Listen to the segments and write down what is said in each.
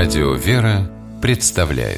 Радио «Вера» представляет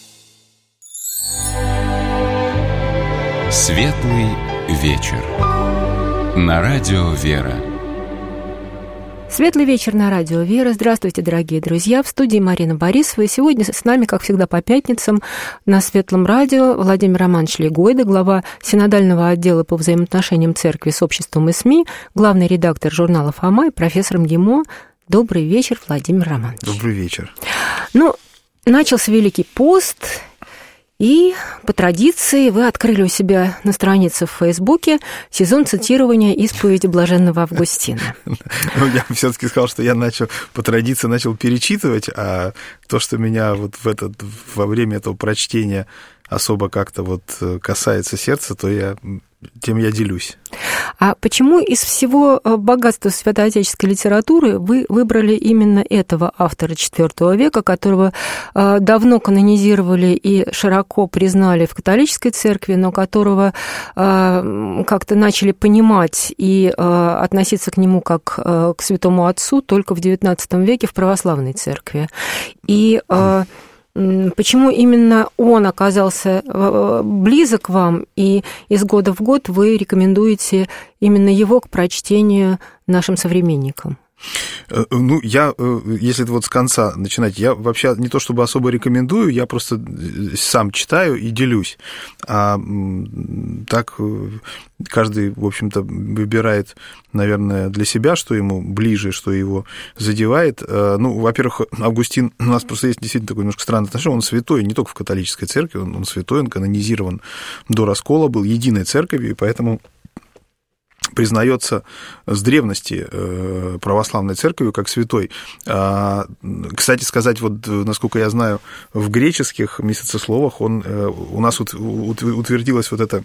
Светлый вечер на Радио «Вера». Светлый вечер на Радио «Вера». Здравствуйте, дорогие друзья. В студии Марина Борисова. И сегодня с нами, как всегда, по пятницам на Светлом радио Владимир Романович Легойда, глава Синодального отдела по взаимоотношениям церкви с обществом и СМИ, главный редактор журнала «Фома» и профессор МГИМО. Добрый вечер, Владимир Романович. Добрый вечер. Начался Великий пост, и по традиции вы открыли у себя на странице в Фейсбуке сезон цитирования исповеди блаженного Августина. Я все-таки сказал, что я по традиции начал перечитывать, а то, что меня во время этого прочтения особо как-то касается сердца, то тем я делюсь. А почему из всего богатства святоотеческой литературы вы выбрали именно этого автора IV века, которого давно канонизировали и широко признали в католической церкви, но которого как-то начали понимать и относиться к нему как к святому отцу только в XIX веке в православной церкви? И почему именно он оказался близок вам, и из года в год вы рекомендуете именно его к прочтению нашим современникам? Если с конца начинать, я вообще не то чтобы особо рекомендую, я просто сам читаю и делюсь. А так каждый, в общем-то, выбирает, наверное, для себя, что ему ближе, что его задевает. Во-первых, Августин, у нас просто есть действительно такое немножко странное отношение, он святой не только в католической церкви, он святой, он канонизирован до раскола, был единой церковью, и поэтому признается с древности православной церковью как святой. Кстати сказать, насколько я знаю, в греческих месяцесловах у нас утвердилась эта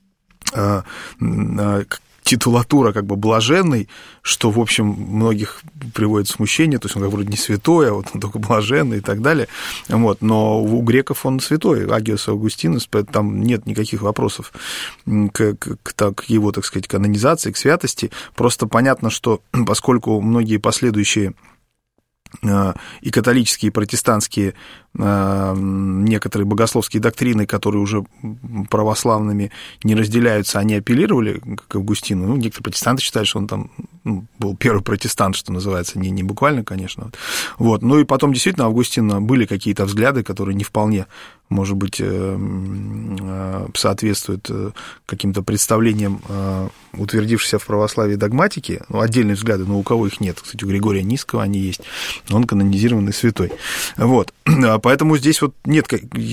титулатура блаженный, что, в общем, многих приводит в смущение, то есть он вроде не святой, а он только блаженный и так далее. Но у греков он святой, Агиос Августинус, там нет никаких вопросов к его, так сказать, канонизации, к святости. Просто понятно, что поскольку многие последующие и католические, и протестантские некоторые богословские доктрины, которые уже православными не разделяются, они апеллировали к Августину. Некоторые протестанты считают, что он там был первый протестант, что называется, не буквально, конечно. И потом действительно у Августина были какие-то взгляды, которые не вполне, может быть, соответствуют каким-то представлениям утвердившейся в православии догматики. Отдельные взгляды, но у кого их нет. Кстати, у Григория Нисского они есть. Он канонизированный святой. Поэтому здесь нет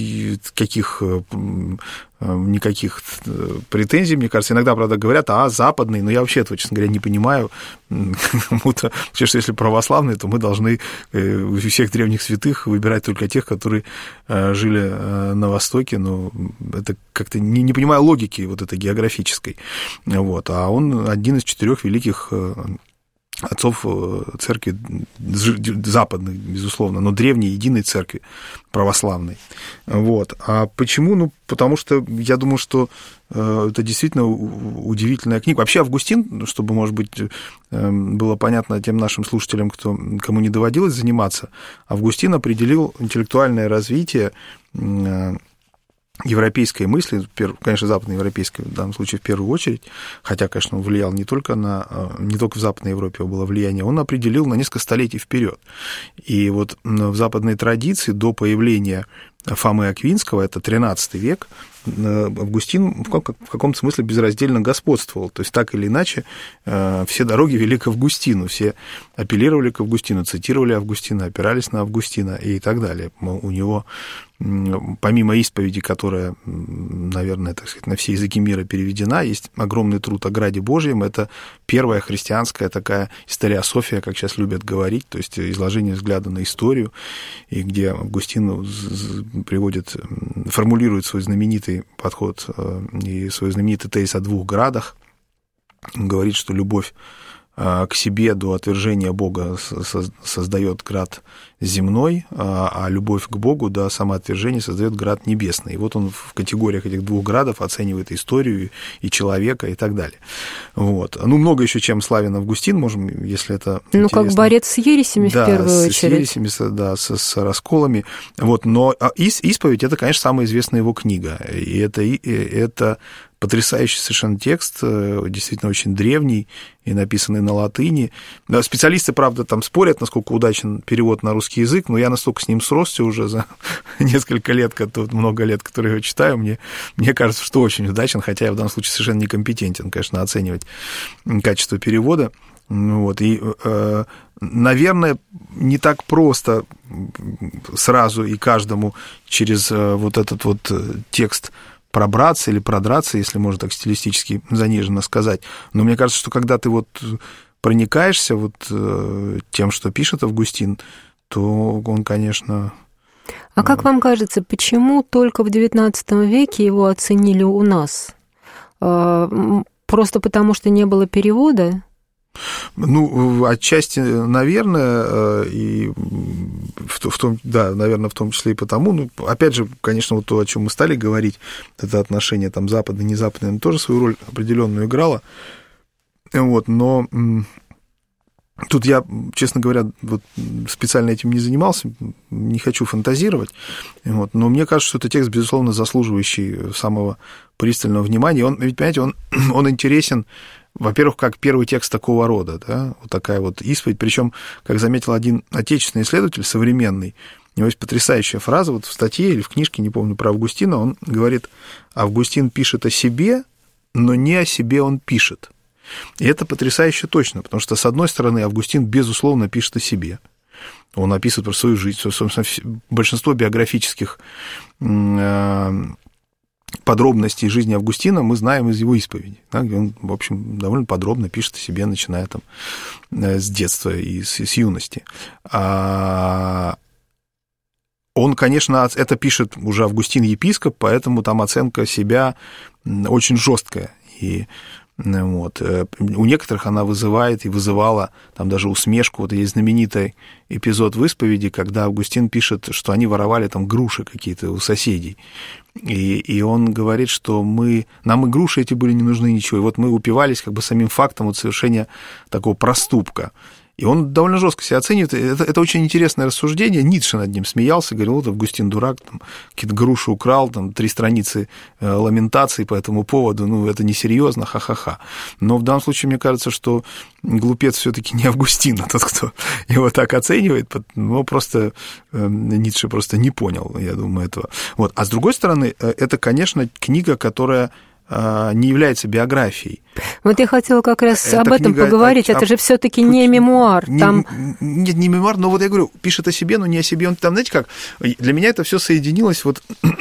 никаких претензий, мне кажется. Иногда, правда, говорят, западный, но я вообще этого, честно говоря, не понимаю. Кому-то, что если православные, то мы должны у всех древних святых выбирать только тех, которые жили на Востоке, но это как-то не понимаю логики этой географической. А он один из 4 великих отцов церкви западной, безусловно, но древней единой церкви православной. А почему? Потому что я думаю, что это действительно удивительная книга. Вообще Августин, чтобы, может быть, было понятно тем нашим слушателям, кому не доводилось заниматься, Августин определил интеллектуальное развитие европейской мысли, конечно, западноевропейской в данном случае в первую очередь, хотя, конечно, он влиял не только в Западной Европе было влияние, он определил на несколько столетий вперед. И в западной традиции до появления Фомы Аквинского, это XIII век, Августин в каком-то смысле безраздельно господствовал. То есть, так или иначе, все дороги вели к Августину, все апеллировали к Августину, цитировали Августина, опирались на Августина и так далее. У него, помимо исповеди, которая, наверное, так сказать, на все языки мира переведена, есть огромный труд о Граде Божьем. Это первая христианская такая историософия, как сейчас любят говорить, то есть изложение взгляда на историю, и где Августин формулирует свой знаменитый подход и свой знаменитый тезис о 2 градах. Он говорит, что любовь к себе до отвержения Бога создает град земной, а любовь к Богу до самоотвержения создает град небесный. И вот он в категориях этих двух градов оценивает историю и человека и так далее. Вот. Ну, много еще чем славен Августин, можем, если это интересно. Как борец с ересями, да, в первую очередь. С ересями, да, с расколами. Вот. Но исповедь – это, конечно, самая известная его книга. И это потрясающий совершенно текст, действительно очень древний и написанный на латыни. Специалисты, правда, там спорят, насколько удачен перевод на русский язык, но я настолько с ним сросся уже за несколько лет, много лет, которые я его читаю, мне кажется, что очень удачен, хотя я в данном случае совершенно некомпетентен, конечно, оценивать качество перевода. Вот, и, наверное, не так просто сразу и каждому через вот этот вот текст пробраться или продраться, если можно так стилистически заниженно сказать. Но мне кажется, что когда ты вот проникаешься вот тем, что пишет Августин, то он, конечно... А как вам кажется, почему только в XIX веке его оценили у нас? Просто потому, что не было перевода? Ну, отчасти, наверное, и в том, да, наверное, в том числе и потому. Ну, опять же, конечно, вот то, о чем мы стали говорить, это отношение там западное, незападное, оно тоже свою роль определенную играло. Вот, но тут я, честно говоря, вот специально этим не занимался, не хочу фантазировать, вот, но мне кажется, что это текст, безусловно, заслуживающий самого пристального внимания. Он, ведь, понимаете, он интересен, во-первых, как первый текст такого рода, да, вот такая вот исповедь, причем, как заметил один отечественный исследователь, современный, у него есть потрясающая фраза, вот в статье или в книжке, не помню, про Августина, он говорит, Августин пишет о себе, но не о себе он пишет. И это потрясающе точно, потому что, с одной стороны, Августин, безусловно, пишет о себе. Он описывает про свою жизнь, собственно, большинство биографических подробностей жизни Августина мы знаем из его исповеди. Да, где он, в общем, довольно подробно пишет о себе, начиная там с детства и с юности. Он, конечно, это пишет уже Августин епископ, поэтому там оценка себя очень жесткая. И вот. У некоторых она вызывает и вызывала там даже усмешку. Вот есть знаменитый эпизод в исповеди, когда Августин пишет, что они воровали там груши какие-то у соседей. И он говорит, что нам и груши эти были не нужны ничего. И вот мы упивались как бы самим фактом вот совершения такого проступка. И он довольно жестко себя оценивает. Это очень интересное рассуждение. Ницше над ним смеялся, говорил, вот Августин дурак, там, какие-то груши украл, там, 3 страницы ламентаций по этому поводу, ну, это несерьезно, ха-ха-ха. Но в данном случае, мне кажется, что глупец все-таки не Августин, а тот, кто его так оценивает, но просто Ницше просто не понял, я думаю, этого. Вот. А с другой стороны, это, конечно, книга, которая не является биографией. Вот я хотела как раз об этом поговорить. Это же все-таки не мемуар. Нет, не мемуар, но вот я говорю, пишет о себе, но не о себе. Он там, знаете как, для меня это все соединилось, вот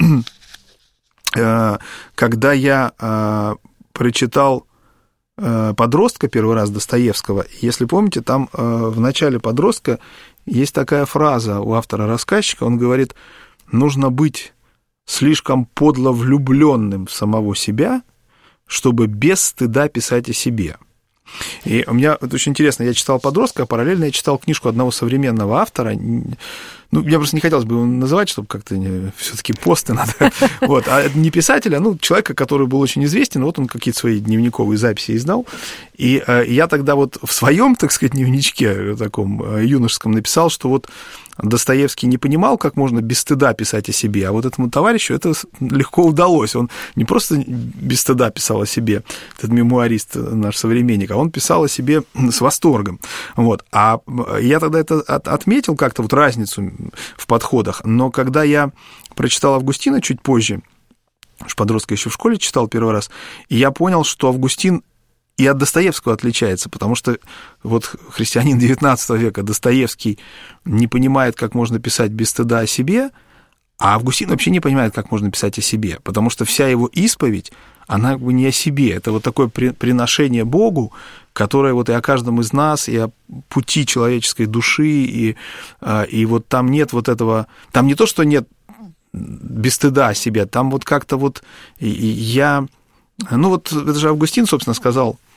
когда я прочитал «Подростка» первый раз Достоевского, если помните, там в начале «Подростка» есть такая фраза у автора-рассказчика, он говорит, нужно быть слишком подло влюбленным в самого себя, чтобы без стыда писать о себе. И у меня это очень интересно, я читал «Подростка», а параллельно я читал книжку одного современного автора, ну, мне просто не хотелось бы его называть, чтобы как-то все-таки посты надо, вот, а не писателя, ну, человека, который был очень известен, вот он какие-то свои дневниковые записи издал, и я тогда вот в своем, так сказать, дневничке таком юношеском написал, что вот Достоевский не понимал, как можно без стыда писать о себе, а вот этому товарищу это легко удалось. Он не просто без стыда писал о себе, этот мемуарист, наш современник, а он писал о себе с восторгом. Вот. А я тогда это отметил как-то, вот разницу в подходах, но когда я прочитал Августина чуть позже, «Подростка» еще в школе читал первый раз, и я понял, что Августин и от Достоевского отличается, потому что вот христианин XIX века Достоевский не понимает, как можно писать без стыда о себе, а Августин вообще не понимает, как можно писать о себе, потому что вся его исповедь, она как бы не о себе, это вот такое приношение Богу, которое вот и о каждом из нас, и о пути человеческой души, и вот там нет вот этого, там не то, что нет без стыда о себе, там вот как-то вот ну вот это же Августин, собственно, сказал,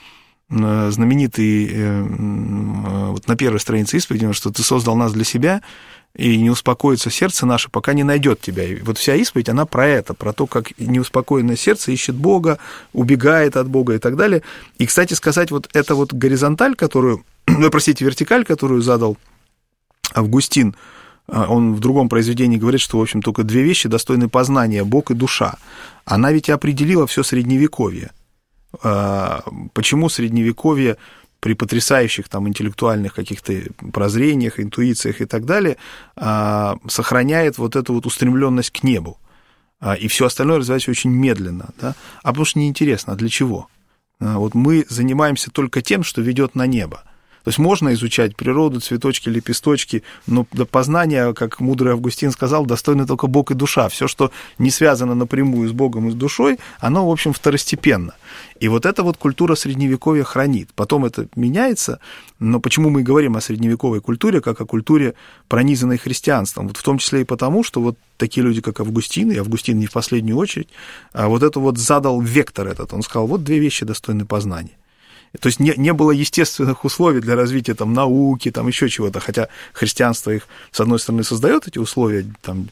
знаменитый вот на первой странице исповеди, что ты создал нас для себя, и не успокоится сердце наше, пока не найдет тебя. И вот вся исповедь, она про это, про то, как неуспокоенное сердце ищет Бога, убегает от Бога и так далее. И, кстати сказать, вот эта вот горизонталь, вертикаль, которую задал Августин, он в другом произведении говорит, что, в общем, только две вещи достойны познания – Бог и душа. Она ведь и определила все Средневековье. Почему Средневековье при потрясающих там интеллектуальных каких-то прозрениях, интуициях и так далее сохраняет вот эту вот устремленность к небу, и все остальное развивается очень медленно, да? А потому что неинтересно, а для чего? Вот мы занимаемся только тем, что ведет на небо. То есть можно изучать природу, цветочки, лепесточки, но до познания, как мудрый Августин сказал, достойны только Бог и душа. Все, что не связано напрямую с Богом и с душой, оно, в общем, второстепенно. И вот эта вот культура Средневековья хранит. Потом это меняется, но почему мы говорим о средневековой культуре, как о культуре, пронизанной христианством? Вот в том числе и потому, что вот такие люди, как Августин, и Августин не в последнюю очередь, вот это вот задал вектор этот. Он сказал, вот две вещи достойны познания. То есть не было естественных условий для развития там, науки, там, еще чего-то, хотя христианство их, с одной стороны, создает эти условия, там,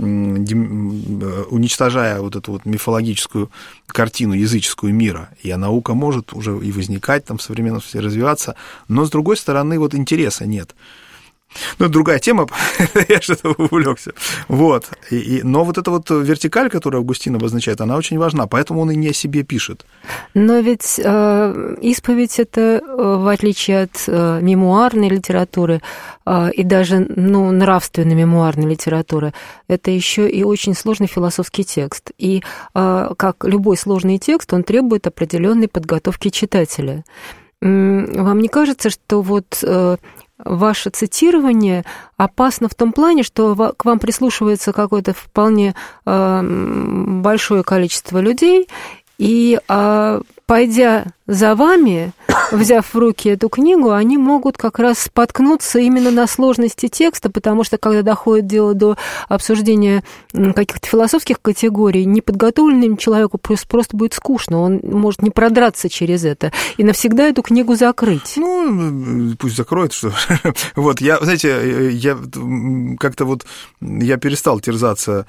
уничтожая вот эту вот мифологическую картину языческую мира, и наука может уже и возникать, там, в современности развиваться, но, с другой стороны, вот интереса нет. Ну, другая тема, я что-то увлекся. Вот. Но вот эта вот вертикаль, которую Августин обозначает, она очень важна, поэтому он и не о себе пишет. Но ведь исповедь – это, в отличие от мемуарной литературы и даже нравственной мемуарной литературы, это еще и очень сложный философский текст. И как любой сложный текст, он требует определенной подготовки читателя. Вам не кажется, что вот ваше цитирование опасно в том плане, что к вам прислушивается какое-то вполне большое количество людей, и, пойдя за вами, взяв в руки эту книгу, они могут как раз споткнуться именно на сложности текста, потому что, когда доходит дело до обсуждения каких-то философских категорий, неподготовленному человеку просто будет скучно, он может не продраться через это и навсегда эту книгу закрыть. Ну, пусть закроет, что вот, знаете, я как-то вот, я перестал терзаться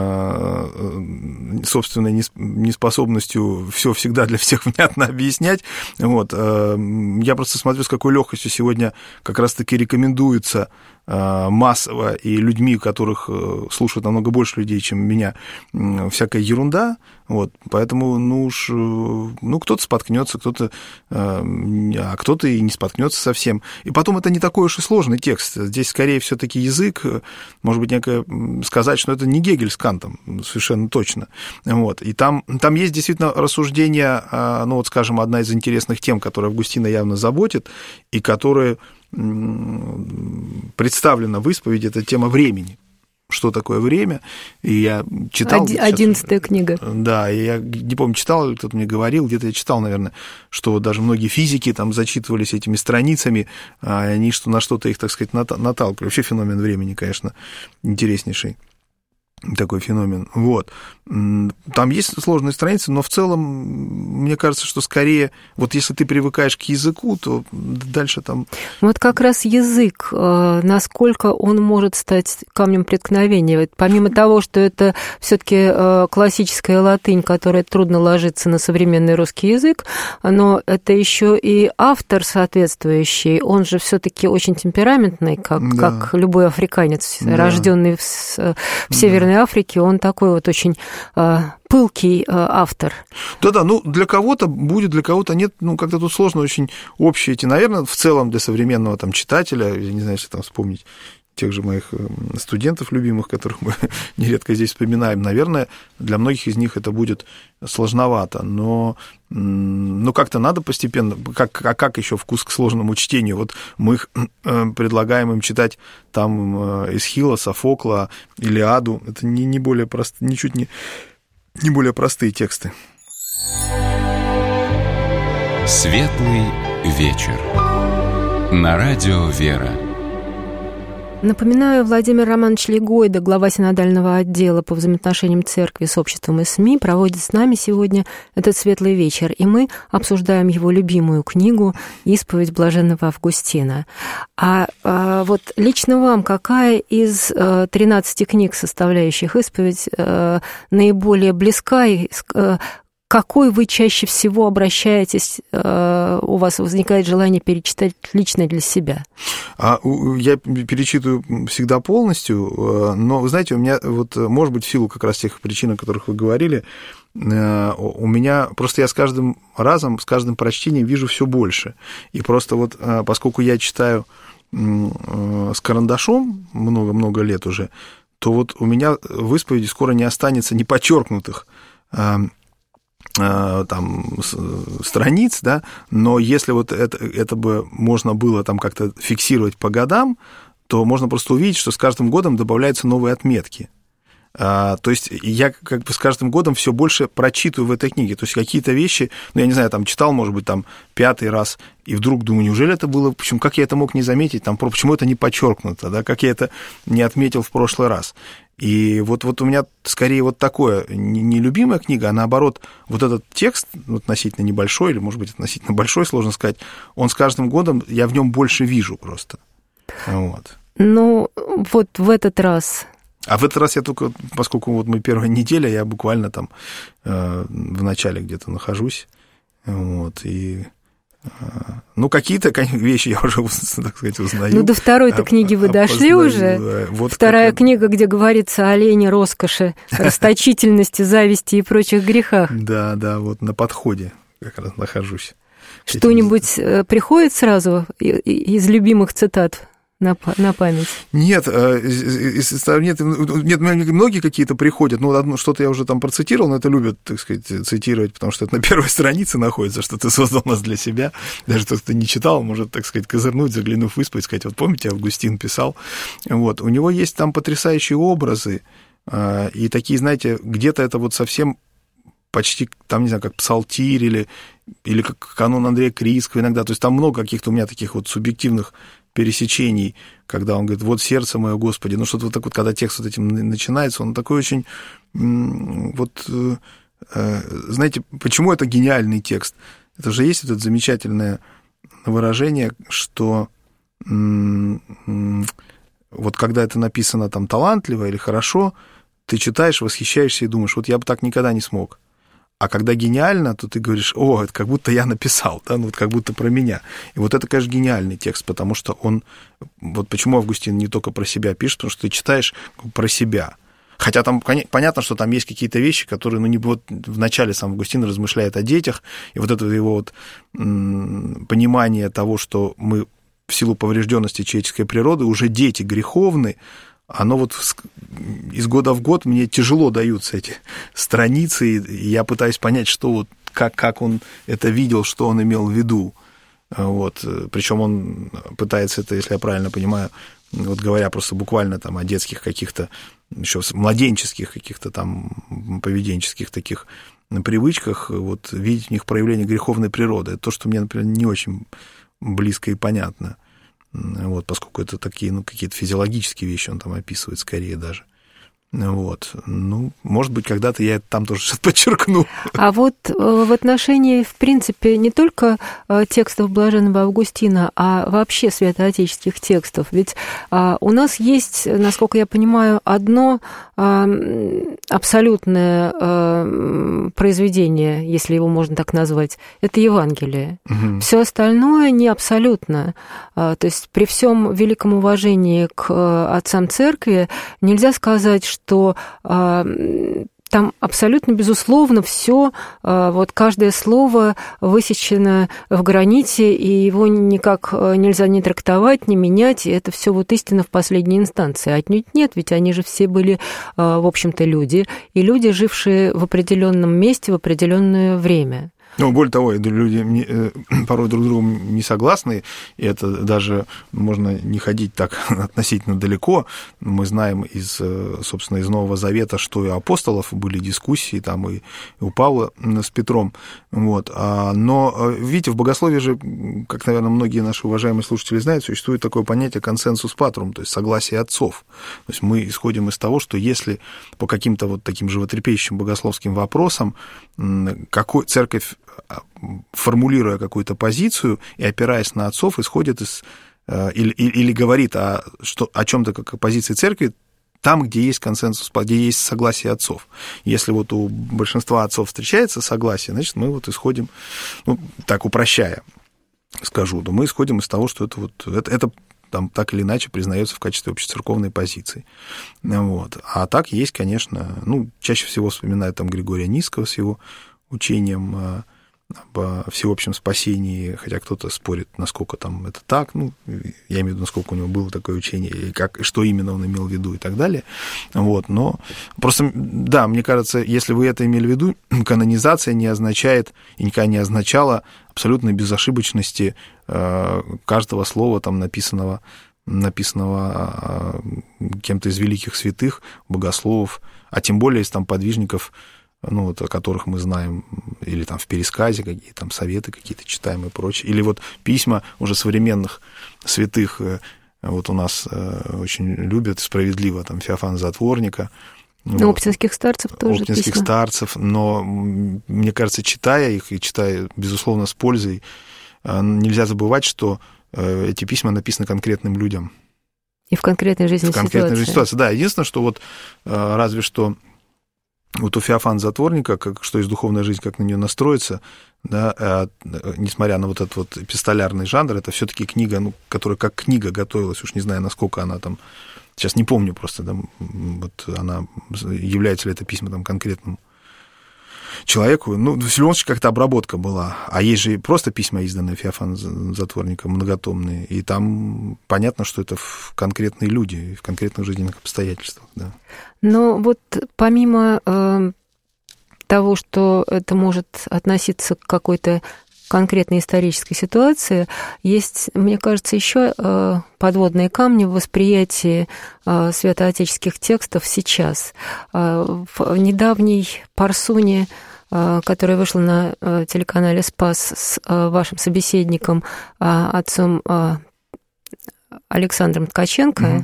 собственной неспособностью все всегда для всех внятно объяснять. Вот. Я просто смотрю, с какой легкостью сегодня как раз-таки рекомендуется массово и людьми, которых слушают намного больше людей, чем меня, всякая ерунда. Вот. Поэтому, кто-то споткнется, а кто-то и не споткнется совсем. И потом это не такой уж и сложный текст. Здесь скорее все-таки язык, может быть, сказать, что это не Гегель с Кантом, совершенно точно. Вот. И там есть действительно рассуждения, скажем, одна из интересных тем, которая Августина явно заботит, и которая представлена в исповеди, это тема времени. Что такое время? И я читал... 11-я книга. Да, и я не помню, читал, или кто-то мне говорил, где-то я читал, наверное, что вот даже многие физики там зачитывались этими страницами, а они на что-то их, так сказать, наталкивали. Вообще феномен времени, конечно, интереснейший. Такой феномен. Вот. Там есть сложные страницы, но в целом, мне кажется, что скорее, вот если ты привыкаешь к языку, то дальше там... Вот как раз язык, насколько он может стать камнем преткновения. Помимо того, что это все-таки классическая латынь, которая трудно ложится на современный русский язык, но это еще и автор соответствующий, он же все-таки очень темпераментный, как любой африканец, рожденный в Северной Африке, он такой вот очень пылкий автор. Да-да, для кого-то будет, для кого-то нет, как-то тут сложно очень общие эти, наверное, в целом для современного там читателя, я не знаю, если там вспомнить тех же моих студентов любимых, которых мы нередко здесь вспоминаем, наверное, для многих из них это будет сложновато, но как-то надо постепенно, как еще вкус к сложному чтению, вот мы предлагаем им читать там Эсхила, Софокла, Илиаду, это не более ничуть не более простые тексты. Светлый вечер. На радио «Вера». Напоминаю, Владимир Романович Легойда, глава синодального отдела по взаимоотношениям церкви с обществом и СМИ, проводит с нами сегодня этот светлый вечер, и мы обсуждаем его любимую книгу «Исповедь блаженного Августина». Вот лично вам какая из 13 книг, составляющих исповедь, наиболее близка, и какой вы чаще всего обращаетесь, у вас возникает желание перечитать лично для себя? Я перечитываю всегда полностью, но, вы знаете, у меня, вот, может быть, в силу как раз тех причин, о которых вы говорили, у меня просто я с каждым разом, с каждым прочтением вижу все больше. И просто вот, поскольку я читаю с карандашом много-много лет уже, то вот у меня в исповеди скоро не останется неподчеркнутых там страниц, да, но если вот это бы можно было там как-то фиксировать по годам, то можно просто увидеть, что с каждым годом добавляются новые отметки. То есть я как бы с каждым годом все больше прочитываю в этой книге. То есть какие-то вещи, ну, я не знаю, там читал, может быть, там 5-й раз, и вдруг думаю, неужели это было, почему, как я это мог не заметить, там, почему это не подчеркнуто, да, как я это не отметил в прошлый раз. И вот у меня скорее вот такое нелюбимая книга, а наоборот, вот этот текст относительно небольшой, или, может быть, относительно большой, сложно сказать, он с каждым годом, я в нем больше вижу просто. Вот. Ну, вот в этот раз... А в этот раз я только, поскольку вот мы первая неделя, я буквально там в начале где-то нахожусь, вот, и... Ну, какие-то вещи я уже, так сказать, узнаю. Ну, до второй-то книги вы дошли уже. Вот вторая книга, где говорится о лени, роскоши, расточительности, зависти и прочих грехах. Да, вот на подходе как раз нахожусь. Что-нибудь приходит сразу из любимых цитат на память? Нет, многие какие-то приходят, ну, что-то я уже там процитировал, но это любят, так сказать, цитировать, потому что это на первой странице находится, что ты создал нас для себя, даже тот, кто не читал, может, так сказать, козырнуть, заглянув в исповедь, сказать, вот помните, Августин писал, вот, у него есть там потрясающие образы, и такие, знаете, где-то это вот совсем почти, там, не знаю, как псалтирь или как канон Андрея Крицкого иногда, то есть там много каких-то у меня таких вот субъективных пересечений, когда он говорит, вот сердце мое, Господи, ну что-то вот так вот, когда текст вот этим начинается, он такой очень, вот, знаете, почему это гениальный текст? Это же есть это замечательное выражение, что вот когда это написано там талантливо или хорошо, ты читаешь, восхищаешься и думаешь, вот я бы так никогда не смог. А когда гениально, то ты говоришь, о, это как будто я написал, да, ну вот как будто про меня. И вот это, конечно, гениальный текст, потому что он, вот почему Августин не только про себя пишет, потому что ты читаешь про себя. Хотя там понятно, что там есть какие-то вещи, которые, ну, не вот в начале сам Августин размышляет о детях, и вот это его вот понимание того, что мы в силу поврежденности человеческой природы уже дети греховны, оно вот из года в год мне тяжело даются эти страницы, и я пытаюсь понять, что вот, как он это видел, что он имел в виду. Вот. Причем он пытается это, если я правильно понимаю, вот говоря просто буквально там о детских каких-то, еще младенческих каких-то там поведенческих таких привычках, вот видеть в них проявление греховной природы. Это то, что мне, например, не очень близко и понятно. Вот, поскольку это такие, ну, какие-то физиологические вещи он там описывает скорее даже. Вот. Ну, может быть, когда-то я это там тоже сейчас подчеркну. А вот в отношении, в принципе, не только текстов блаженного Августина, а вообще святоотеческих текстов. Ведь у нас есть, насколько я понимаю, одно абсолютное произведение, если его можно так назвать, это Евангелие. Угу. Все остальное не абсолютно. То есть при всем великом уважении к отцам церкви нельзя сказать, что там абсолютно, безусловно, все, вот каждое слово высечено в граните, и его никак нельзя ни трактовать, ни менять, и это все вот истина в последней инстанции. Отнюдь нет, ведь они же все были, в общем-то, люди, и люди, жившие в определенном месте в определенное время. Ну, более того, люди порой друг с другом не согласны, и это даже можно не ходить так относительно далеко. Мы знаем собственно, из Нового Завета, что и у апостолов были дискуссии, там и у Павла с Петром. Вот. Но, видите, в богословии же, как, наверное, многие наши уважаемые слушатели знают, существует такое понятие консенсус патрум, то есть согласие отцов. То есть мы исходим из того, что если по каким-то вот таким животрепещущим богословским вопросам церковь, формулируя какую-то позицию и опираясь на отцов, исходит или говорит о чем-то как о позиции церкви, там, где есть консенсус, где есть согласие отцов. Если вот у большинства отцов встречается согласие, значит, мы вот исходим, ну, так упрощая скажу, то мы исходим из того, что это там так или иначе признается в качестве общецерковной позиции. Вот. А так есть, конечно, ну, чаще всего вспоминают там Григория Нисского с его учением об всеобщем спасении, хотя кто-то спорит, насколько там это так, ну, я имею в виду, насколько у него было такое учение, и что именно он имел в виду и так далее. Вот. Но просто, да, мне кажется, если вы это имели в виду, канонизация не означает и никогда не означала абсолютной безошибочности каждого слова, там, написанного кем-то из великих святых, богословов, а тем более из там подвижников, ну, вот, о которых мы знаем, или там в пересказе какие там советы какие-то читаем и прочее, или вот письма уже современных святых, вот у нас очень любят справедливо, там, Феофана Затворника. Ну, оптинских старцев тоже Оптинских письма. Старцев, но, мне кажется, читая их, и читая, безусловно, с пользой, нельзя забывать, что эти письма написаны конкретным людям. И в конкретной жизненной ситуации. В конкретной жизненной ситуации, да. Единственное, что вот разве что вот у Феофана Затворника, что есть духовная жизнь, как на нее настроиться, да, несмотря на вот этот вот эпистолярный жанр, это все-таки книга, ну, которая как книга готовилась, уж не знаю, насколько она там, сейчас не помню просто, да, вот она, является ли это письма там конкретному человеку, ну, в любом случае как-то обработка была, а есть же просто письма, изданные Феофаном Затворником, многотомные, и там понятно, что это конкретные люди, в конкретных жизненных обстоятельствах, да. Но вот помимо того, что это может относиться к какой-то конкретной исторической ситуации, есть, мне кажется, еще подводные камни в восприятии святоотеческих текстов сейчас. В недавней парсуне, которая вышла на телеканале «Спас» с вашим собеседником, отцом Александром Ткаченко,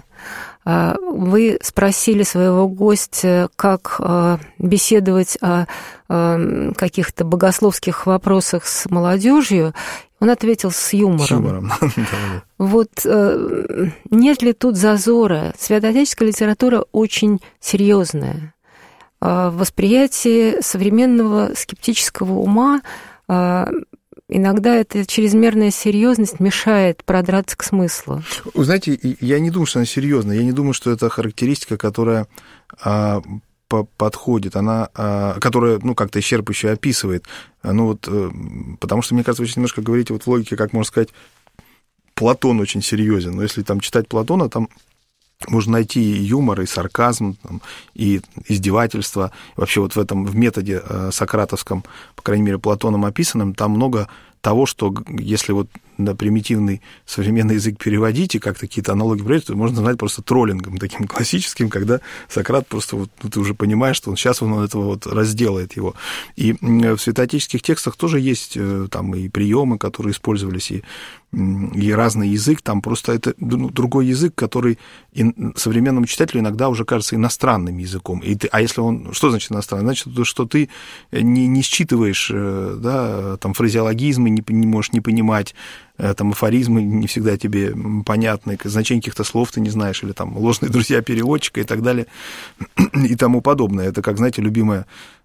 вы спросили своего гостя, как беседовать о каких-то богословских вопросах с молодежью. Он ответил с юмором. С юмором. Вот нет ли тут зазора? Святоотеческая литература очень серьезная. В восприятии современного скептического ума иногда эта чрезмерная серьезность мешает продраться к смыслу. Вы знаете, я не думаю, что она серьезная. Я не думаю, что это характеристика, которая подходит, она, которая, ну, как-то исчерпывающе описывает. Ну, вот, потому что, мне кажется, вы сейчас немножко говорите вот в логике, как можно сказать, Платон очень серьезен. Но если там читать Платона, там можно найти и юмор, и сарказм, там, и издевательство. Вообще вот в методе сократовском, по крайней мере, Платоном описанном, там много того, что если вот на примитивный современный язык переводить и как-то какие-то аналогии проводить, то можно назвать просто троллингом таким классическим, когда Сократ просто, вот, ты уже понимаешь, что сейчас он этого вот разделает его. И в святоотеческих текстах тоже есть там и приемы, которые использовались, и разный язык, там просто это другой язык, который современному читателю иногда уже кажется иностранным языком. А если он... Что значит иностранный? Значит, что ты не считываешь, да, там, фразеологизмы, не можешь не понимать, там, афоризмы не всегда тебе понятны, значение каких-то слов ты не знаешь, или там ложные друзья переводчика и так далее, и тому подобное. Это, как, знаете, любимый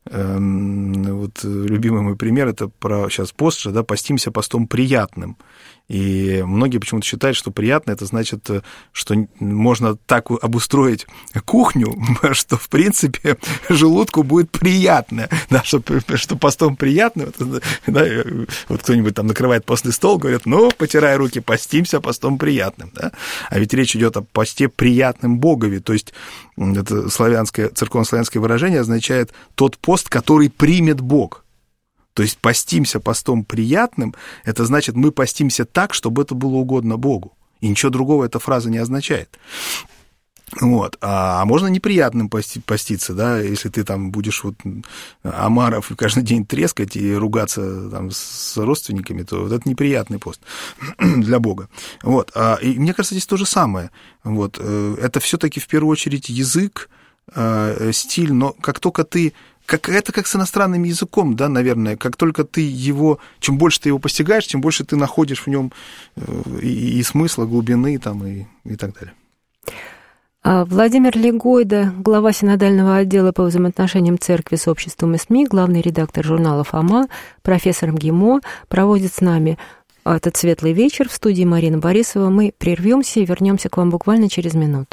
мой пример, это про сейчас пост же, да, постимся постом приятным. И многие почему-то считают, что приятно, это значит, что можно так обустроить кухню, что, в принципе, желудку будет приятно, да, что постом приятно. Да, вот кто-нибудь там накрывает постный стол, говорит, ну, потирай руки, постимся постом приятным. Да? А ведь речь идет о посте приятным Богови, то есть это церковно-славянское выражение означает тот пост, который примет Бог. То есть постимся постом приятным, это значит, мы постимся так, чтобы это было угодно Богу. И ничего другого эта фраза не означает. Вот. А можно неприятным поститься, да, если ты там будешь вот омаров каждый день трескать и ругаться там с родственниками, то вот это неприятный пост для Бога. Вот. И мне кажется, здесь то же самое. Вот. Это все-таки в первую очередь язык, стиль, но как только ты... Это как с иностранным языком, да, наверное, как только ты его, чем больше ты его постигаешь, тем больше ты находишь в нем и смысла, глубины там, и так далее. Владимир Легойда, глава синодального отдела по взаимоотношениям церкви с обществом и СМИ, главный редактор журнала «Фома», профессор МГИМО, проводит с нами этот светлый вечер в студии Марина Борисова. Мы прервемся и вернемся к вам буквально через минуту.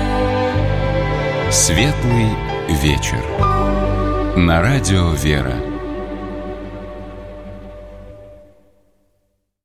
Светлый вечер. На радио «Вера».